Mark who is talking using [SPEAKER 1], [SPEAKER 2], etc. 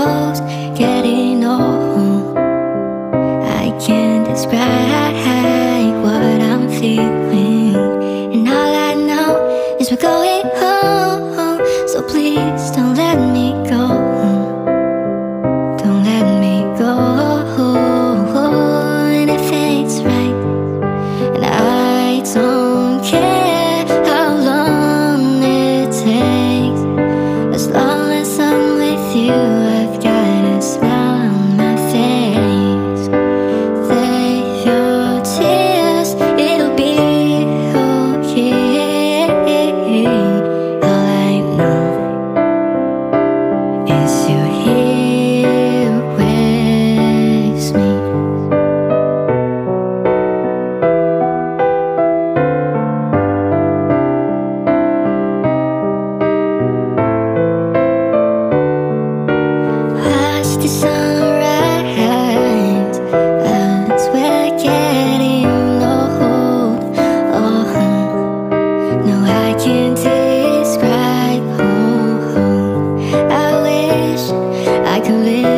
[SPEAKER 1] close, getting old. I can't describe what I'm feeling, and all I know is we're going home. So please don't let me go. Don't let me go. And if it's right, and I don't care how long it takes, as long as I'm with you, I've got a smile on my face. Save your tears, it'll be okay. All I know is you're here with me. Watch the sunrise as we're getting old. Oh, no, I can't describe. I wish I could live